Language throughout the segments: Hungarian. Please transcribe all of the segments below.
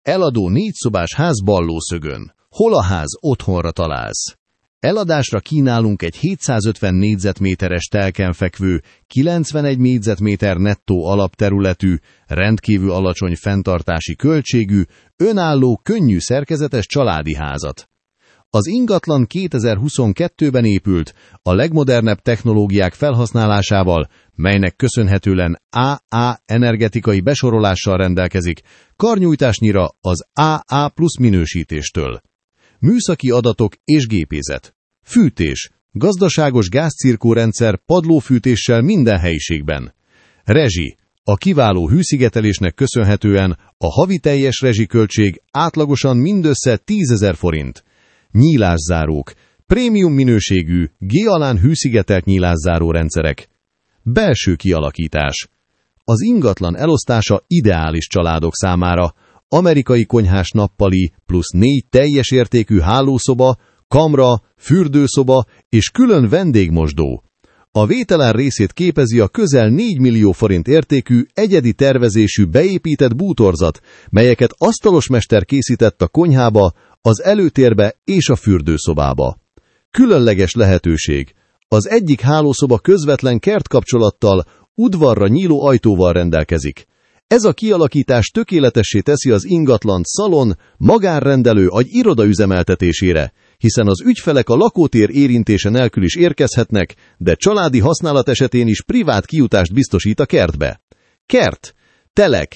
Eladó 4 szobás ház Ballószögön. Hol a ház otthonra találsz? Eladásra kínálunk egy 750 négyzetméteres telken fekvő, 91 négyzetméter nettó alapterületű, rendkívül alacsony fenntartási költségű, önálló, könnyű szerkezetes családi házat. Az ingatlan 2022-ben épült, a legmodernebb technológiák felhasználásával, melynek köszönhetően AA energetikai besorolással rendelkezik, karnyújtásnyira az AA+ minősítéstől. Műszaki adatok és gépézet. Fűtés. Gazdaságos gázcirkórendszer padlófűtéssel minden helyiségben. Rezsi. A kiváló hűszigetelésnek köszönhetően a havi teljes rezsiköltség átlagosan mindössze 10 000 forint. Nyílászárók. Prémium minőségű, G-alán hűszigetelt nyílászáró rendszerek. Belső kialakítás. Az ingatlan elosztása ideális családok számára. Amerikai konyhás nappali plusz 4 teljes értékű hálószoba, kamra, fürdőszoba és külön vendégmosdó. A vételen részét képezi a közel 4 millió forint értékű, egyedi tervezésű beépített bútorzat, melyeket asztalosmester készített a konyhába, az előtérbe és a fürdőszobába. Különleges lehetőség. Az egyik hálószoba közvetlen kertkapcsolattal, udvarra nyíló ajtóval rendelkezik. Ez a kialakítás tökéletessé teszi az ingatlant szalon, magánrendelő vagy iroda üzemeltetésére, hiszen az ügyfelek a lakótér érintése nélkül is érkezhetnek, de családi használat esetén is privát kijutást biztosít a kertbe. Kert. Telek.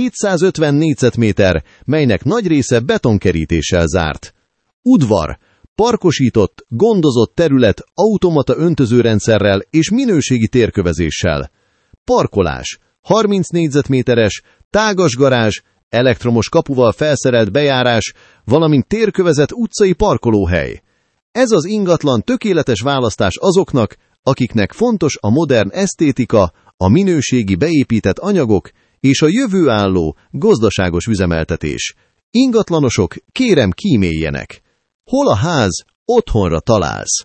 750 négyzetméter, melynek nagy része betonkerítéssel zárt. Udvar. Parkosított, gondozott terület automata öntözőrendszerrel és minőségi térkövezéssel. Parkolás. 30 négyzetméteres, tágas garázs, elektromos kapuval felszerelt bejárás, valamint térkövezett utcai parkolóhely. Ez az ingatlan tökéletes választás azoknak, akiknek fontos a modern esztétika, a minőségi beépített anyagok és a jövőálló, gazdaságos üzemeltetés. Ingatlanosok, kérem kíméljenek! Hol a ház, otthonra találsz!